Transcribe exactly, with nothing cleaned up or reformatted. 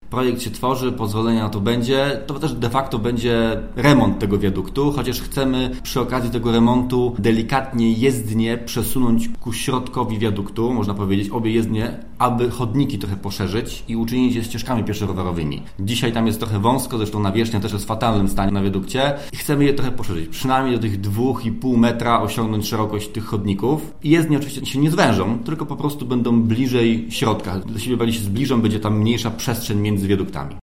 Projekt się tworzy, pozwolenia na to będzie, to też de facto będzie remont tego wiaduktu, chociaż chcemy przy okazji tego remontu delikatnie jezdnie przesunąć ku środkowi wiaduktu, można powiedzieć, obie jezdnie, aby chodniki trochę poszerzyć i uczynić je ścieżkami pieszo-rowerowymi. Dzisiaj tam jest trochę wąsko, zresztą nawierzchnia też jest w fatalnym stanie na wiadukcie i chcemy je trochę poszerzyć, przynajmniej do tych dwóch i pół metra osiągnąć szerokość tych chodników. I jezdnie oczywiście się nie zwężą, tylko po prostu będą bliżej środka. Do siebie bardziej się zbliżą, będzie tam mniejsza przestrzeń między wiaduktami.